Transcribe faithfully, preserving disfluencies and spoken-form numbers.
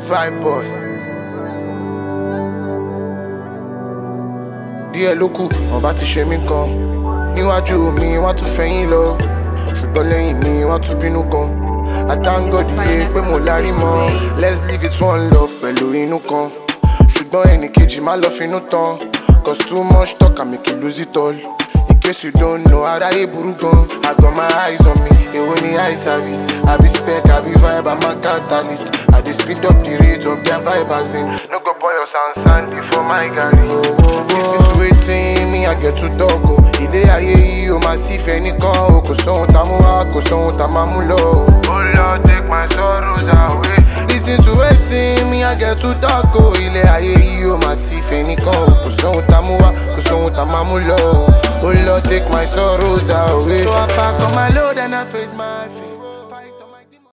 Vibe boy. Díẹ̀ ló kù, wọ́n bá ti ṣe mí kan. Níwájú mi, wọ́n tún fẹ̀yìn lọ. Ṣùgbọ́n lẹ́yìn mi, wọ́n tún bínú gan. I thank God yé pé mo lárí mọ́. Let's live it one love pẹ̀lú inú kan. Ṣùgbọ́n ẹnì kejì má lọ finú tán. Cause too much talk can make you lose it all. In case you don't know, aráyé burú gan. I got my eyes on me, èwo ni eye service. I be spec, I be vibe, I'm a catalyst. I dey speed up the rate of their vibe as in. No go pour your sand sandy for my garri. Listen to wetin me I get to talk o. Ilé ayé yìí o máa sí fẹ́ nìkan o. Kò sóhun tá mú wá, kò sóhun tá máa mú lọ o. Oh Lord, take my sorrows away. Listen to wetin me I get to talk o. Ilé ayé yìí o máa sí fẹ́ nìkan o. Kò sóhun tá mú wá, kò sóhun tá máa mú lọ o. Oh Lord, take my sorrows away. So I pack on my load and I face my face.